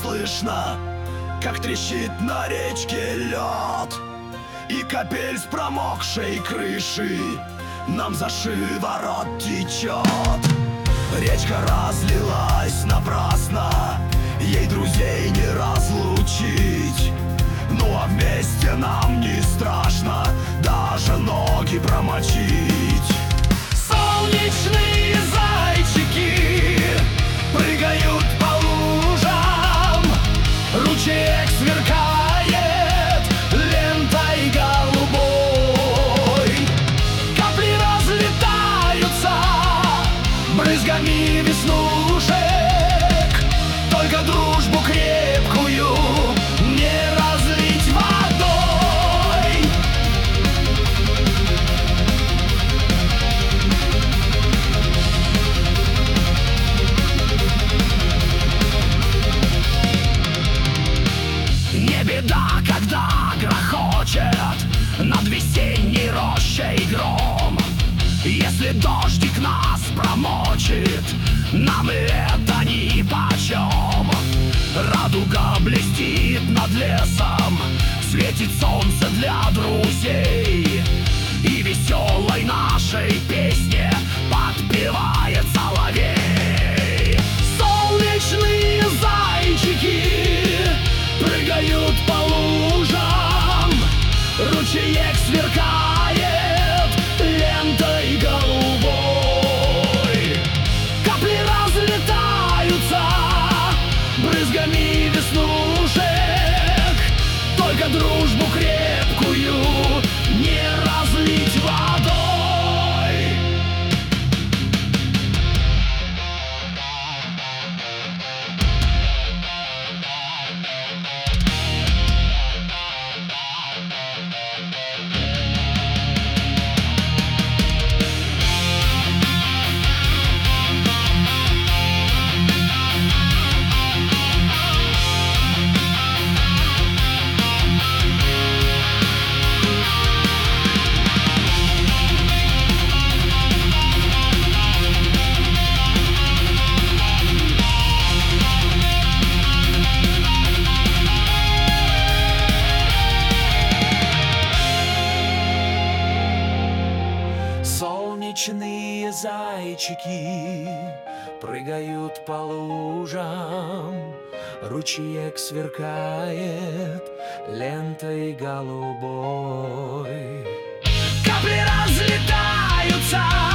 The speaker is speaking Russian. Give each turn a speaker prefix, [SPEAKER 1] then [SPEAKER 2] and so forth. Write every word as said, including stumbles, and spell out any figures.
[SPEAKER 1] слышно, как трещит на речке лед, и капель с промокшей крыши нам за шиворот течет. Речка разлилась напрасно, ей друзей не разлучить. Ну а вместе нам не страшно даже ноги промочить. Солнечные зайчики прыгают по лужам, ручеек сверкает лентой голубой. Капли разлетаются брызгами веснушек, только дружбу крепкую не разлить водой. Не беда, когда грохочет над весенней рощей гром, если дождик нас промочит, нам и это нипочем. Радуга блестит над лесом, светит солнце для друзей, и веселой нашей песне подпевает соловей. Солнечные зайчики прыгают по лужам, ручеек сверкает лентой голубой. Капли разлетаются брызгами веснушек, только дружбу крепкую не разлить водой. Солнечные зайчики прыгают по лужам, ручеек сверкает лентой голубой. Капли разлетаются